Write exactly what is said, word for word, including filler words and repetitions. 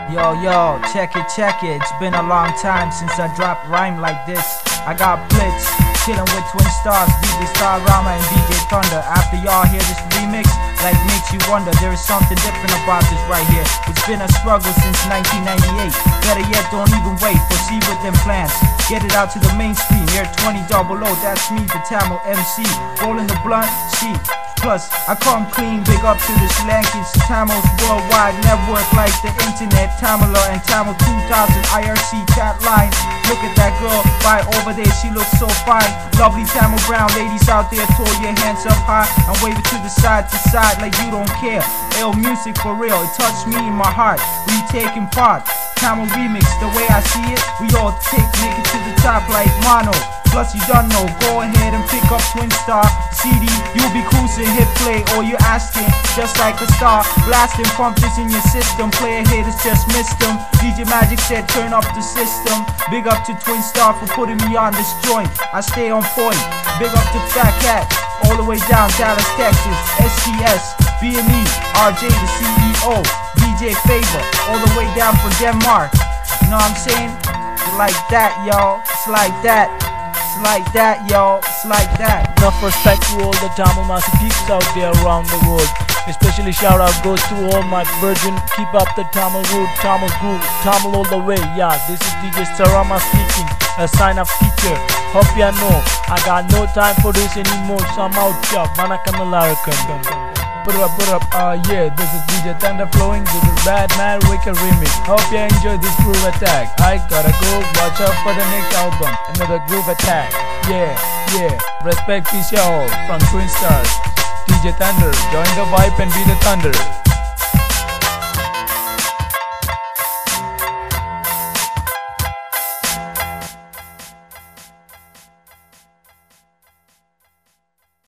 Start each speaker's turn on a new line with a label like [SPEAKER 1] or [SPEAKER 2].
[SPEAKER 1] Yo, yo, check it, check it. It's been a long time since I dropped rhyme like this. I got Blitz, chillin' with Twin Stars, D J Star Rama and D J Thunder. After y'all hear this remix, like makes you wonder, there is something different about this right here. It's been a struggle since nineteen ninety-eight. Better yet, don't even wait, proceed with them plans. Get it out to the mainstream, year twenty double O, that's me, the Tamil M C. Rolling the blunt, sheet. Plus, I come clean, big up to the Sri Lankans, Tamils worldwide network like the internet, Tamila and Tamil two thousand I R C chat line. Look at that girl right over there, she looks so fine. Lovely Tamil brown ladies out there, throw your hands up high and wave it to the side to side like you don't care. Ill music for real, it touched me in my heart. We taking part, Tamil remix, the way I see it, we all take, make it to the top like mono. Plus you don't know, go ahead and pick up Twin Star C D. You'll be cruising, hit play, or you asking, just like a star. Blasting, pump this in your system. Player haters just missed them. D J Magic said turn up the system. Big up to Twin Star for putting me on this joint. I stay on point. Big up to Fat Cat, all the way down Dallas, Texas. S C S, B M E, R J the C E O, D J Favor, all the way down from Denmark. You know what I'm saying? It's like that, y'all. It's like that. It's like that, y'all. It's like that.
[SPEAKER 2] Enough respect to all the Tamil master peeps out there around the world. Especially shout out goes to all my virgin. Keep up the Tamil root, Tamil groove, Tamil all the way. Yeah, this is D J Sarama speaking, a sign of teacher. Hope ya know I got no time for this anymore. So I'm out, yeah. Vanakkam Ellarukum.
[SPEAKER 3] Put up, put up, uh, yeah, this is D J Thunder flowing, this is Bad Man Wicked remix. Hope you enjoy this groove attack. I gotta go, watch out for the next album, another groove attack. Yeah, yeah, respect peace y'all from Twin Stars. D J Thunder, join the vibe and be the thunder.